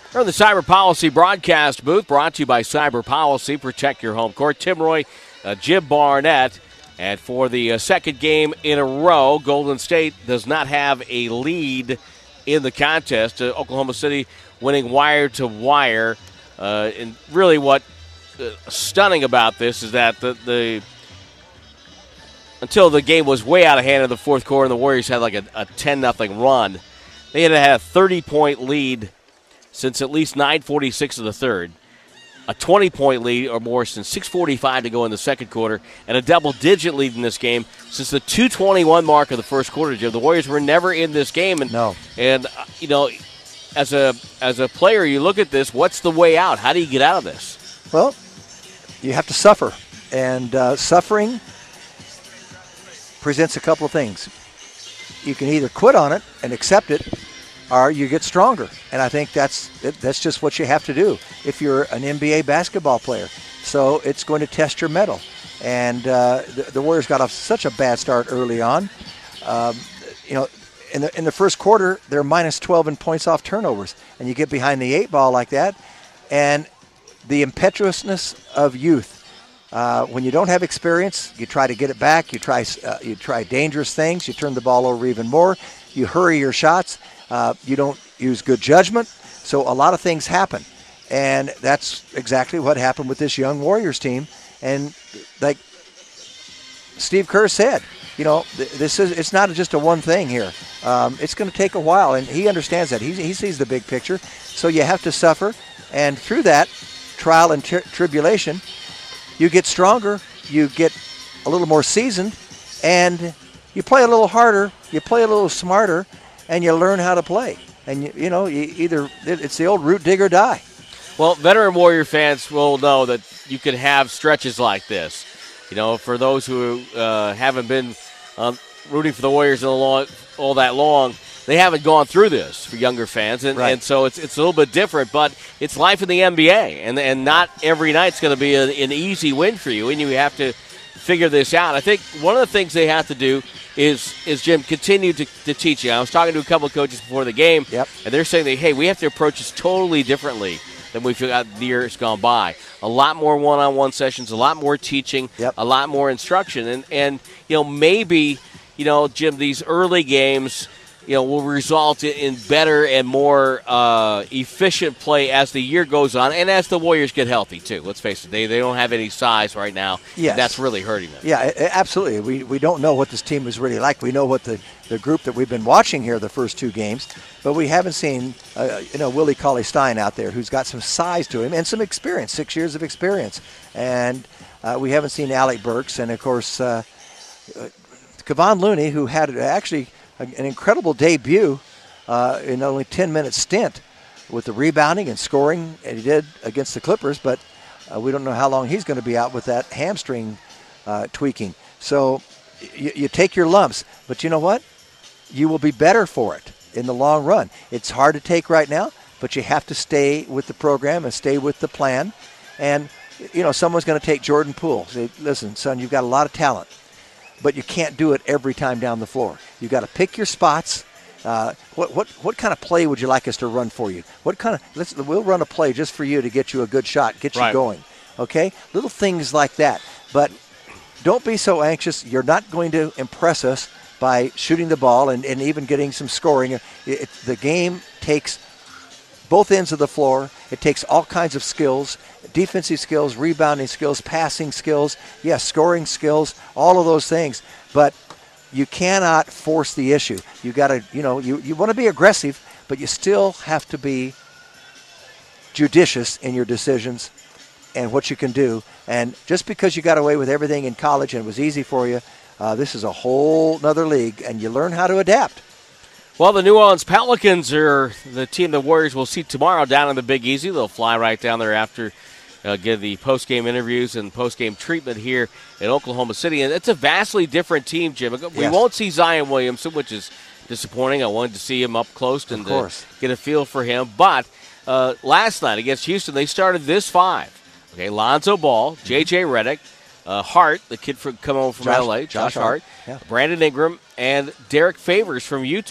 We're in the Cyber Policy broadcast booth, brought to you by Cyber Policy. Protect your home court. Tim Roye, Jim Barnett. And for the second game in a row, Golden State does not have a lead in the contest. Oklahoma City winning wire to wire. And really what stunning about this is that until the game was way out of hand in the fourth quarter and the Warriors had like a 10-0 run, they had a 30-point lead since at least 9:46 of the third, a 20-point lead or more since 6:45 to go in the second quarter, and a double-digit lead in this game since the 2:21 mark of the first quarter, Jim. The Warriors were never in this game. And, no. And, as a player, you look at this, what's the way out? How do you get out of this? Well, you have to suffer. And suffering presents a couple of things. You can either quit on it and accept it, or you get stronger. And I think that's just what you have to do if you're an NBA basketball player. So it's going to test your mettle. And the Warriors got off such a bad start early on. In the first quarter, they're minus 12 in points off turnovers. And you get behind the 8 ball like that. And the impetuousness of youth. When you don't have experience, you try to get it back. You try dangerous things. You turn the ball over even more. You hurry your shots. You don't use good judgment. So a lot of things happen. And that's exactly what happened with this young Warriors team. And like Steve Kerr said, it's not just a one thing here. It's going to take a while, and he understands that. He sees the big picture. So you have to suffer. And through that trial and tribulation, you get stronger, you get a little more seasoned, and you play a little harder, you play a little smarter, and you learn how to play. And, it's the old root dig or die. Well, veteran Warrior fans will know that you can have stretches like this. For those who haven't been rooting for the Warriors all that long, they haven't gone through this for younger fans. And so it's a little bit different, but it's life in the NBA. And not every night's going to be an easy win for you, and you have to figure this out. I think one of the things they have to do is Jim, continue to teach you. I was talking to a couple of coaches before the game, and they're saying that, hey, we have to approach this totally differently than we've got the years gone by. A lot more one-on-one sessions, a lot more teaching, a lot more instruction. And maybe, Jim, these early games, will result in better and more efficient play as the year goes on and as the Warriors get healthy, too. Let's face it, they don't have any size right now. Yes. That's really hurting them. Yeah, absolutely. We don't know what this team is really like. We know what the group that we've been watching here the first two games, but we haven't seen, Willie Cauley-Stein out there who's got some size to him and some experience, 6 years of experience. And we haven't seen Alec Burks and, of course, Kevon Looney, who had actually an incredible debut in only 10-minute stint with the rebounding and scoring, and he did against the Clippers, but we don't know how long he's going to be out with that hamstring tweaking. So you take your lumps, but you know what? You will be better for it in the long run. It's hard to take right now, but you have to stay with the program and stay with the plan. And, someone's going to take Jordan Poole. Say, listen, son, you've got a lot of talent, but you can't do it every time down the floor. You've got to pick your spots. What kind of play would you like us to run for you? We'll run a play just for you to get you a good shot, get you going. Okay? Little things like that. But don't be so anxious. You're not going to impress us by shooting the ball and even getting some scoring. The game takes both ends of the floor. It takes all kinds of skills, defensive skills, rebounding skills, passing skills, scoring skills, all of those things. But you cannot force the issue. You got to, you want to be aggressive, but you still have to be judicious in your decisions and what you can do. And just because you got away with everything in college and it was easy for you, this is a whole nother league, and you learn how to adapt. Well, the New Orleans Pelicans are the team the Warriors will see tomorrow down in the Big Easy. They'll fly right down there after get the post-game interviews and post-game treatment here in Oklahoma City. And it's a vastly different team, Jim. We won't see Zion Williamson, which is disappointing. I wanted to see him up close and get a feel for him. But last night against Houston, they started this five. Okay, Lonzo Ball, J.J. Redick, Hart, the kid coming over from L.A., Josh Hart, Brandon Ingram, and Derek Favors from Utah.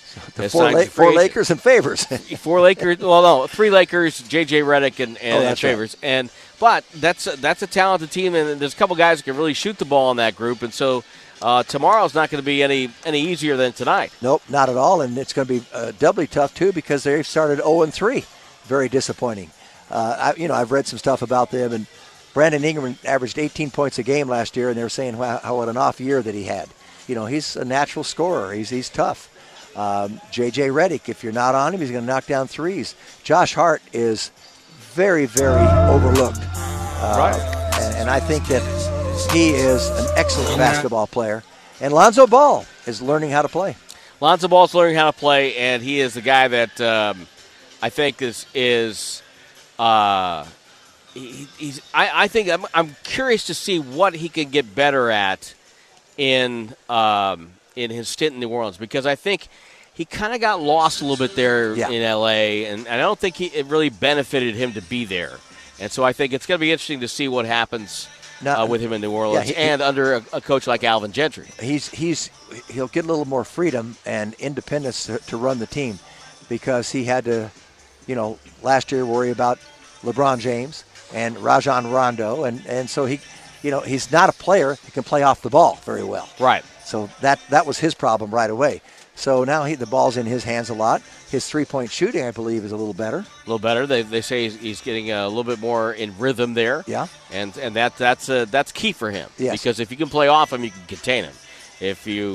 has Four signed as a free agent. Lakers and Favors. 4 Lakers. Well, no, 3 Lakers, J.J. Redick and Favors. Right. But that's a talented team, and there's a couple guys who can really shoot the ball in that group. And so tomorrow's not going to be any easier than tonight. Nope, not at all. And it's going to be doubly tough, too, because they've started 0-3. Very disappointing. I've read some stuff about them, and Brandon Ingram averaged 18 points a game last year, and they were saying what an off year that he had. He's a natural scorer. He's tough. J.J. Redick, if you're not on him, he's going to knock down threes. Josh Hart is very, very overlooked. Right. And I think that he is an excellent basketball player. And Lonzo Ball is learning how to play. Lonzo Ball's learning how to play, and he is the guy that I think is I think I'm curious to see what he can get better at in his stint in New Orleans, because I think he kind of got lost a little bit there in L.A., and I don't think it really benefited him to be there. And so I think it's going to be interesting to see what happens with him in New Orleans and under a coach like Alvin Gentry. He'll get a little more freedom and independence to run the team, because he had to, last year worry about LeBron James and Rajon Rondo, and so he's not a player that can play off the ball very well. Right. So that was his problem right away. So now the ball's in his hands a lot. His three-point shooting, I believe, is a little better. A little better. They say he's getting a little bit more in rhythm there. Yeah. And that's key for him. Yes. Because if you can play off him, you can contain him. If you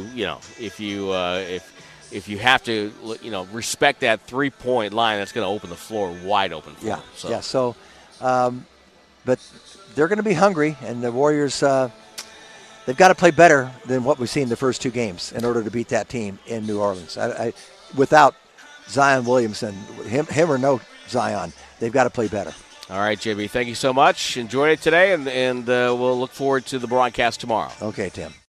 have to respect that 3-point line, that's going to open the floor wide open for him. So. Yeah. So, but they're going to be hungry, and the Warriors. They've got to play better than what we've seen the first 2 games in order to beat that team in New Orleans. Without Zion Williamson, him or no Zion, they've got to play better. All right, JB, thank you so much. Enjoyed it today, and we'll look forward to the broadcast tomorrow. Okay, Tim.